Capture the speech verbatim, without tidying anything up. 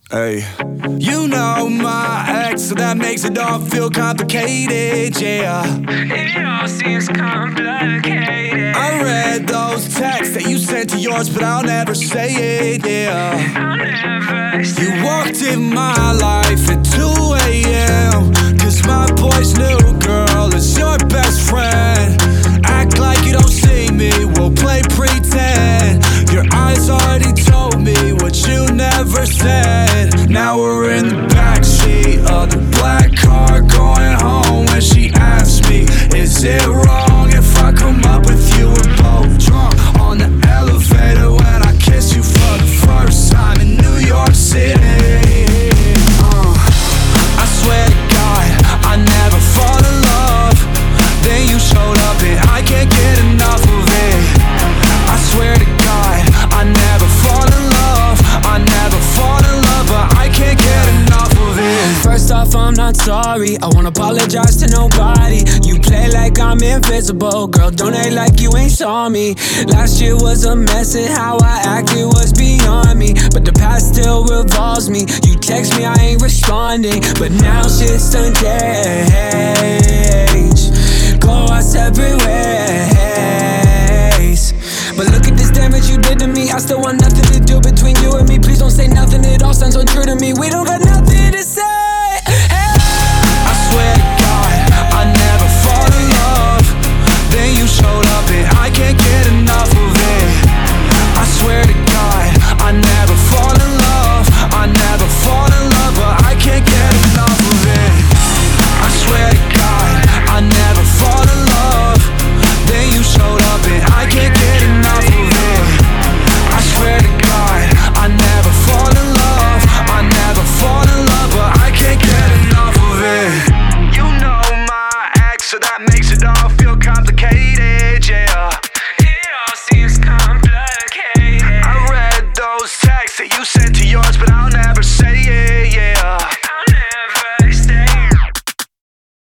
Hey, you know my ex, so that makes it all feel complicated, yeah. It all seems complicated. I read those texts that you sent to yours, but I'll never say it, yeah. I'll never say You walked in my life at two a.m. Cause my boy's new girl is your best friend. Act like you don't see me, we'll play pretend. Your eyes already told me what you never said. Now we're in the backseat of the black car going home when she asks me, is it wrong if I come up with you? We're both drunk on the elevator when I kiss you for the first time in New York City. uh, I swear to God, I never fall in love. Then you showed up and I can't get enough of it. I swear to God, I never fall in love. I never fall in love, but I can't get enough of it. First off, I'm not sorry, I won't apologize to nobody. You play like I'm invisible, girl, don't act like you ain't saw me. Last year was a mess and how I acted was beyond me, but the past still revolves me. You text me, I ain't responding, but now shit's done changed. Go our separate ways. But look at this damage you did to me. I still want nothing to do between you and me. Please don't say nothing, it all sounds untrue to me. We don't got nothing to say. Hey. I swear to God, I never fall in love. Then you showed up and I can't get enough of it. I swear to God, I never fall in love. I never fall in love, but I can't get enough of it. I swear to God, I never fall in love. Then you showed up and I can't get enough of it. I swear to God, I never fall in love. I never fall in love, but I can't get enough of it. You know my ex, so that makes it all feel complicated, yeah. It all seems complicated. I read those texts that you sent to yours, but I'll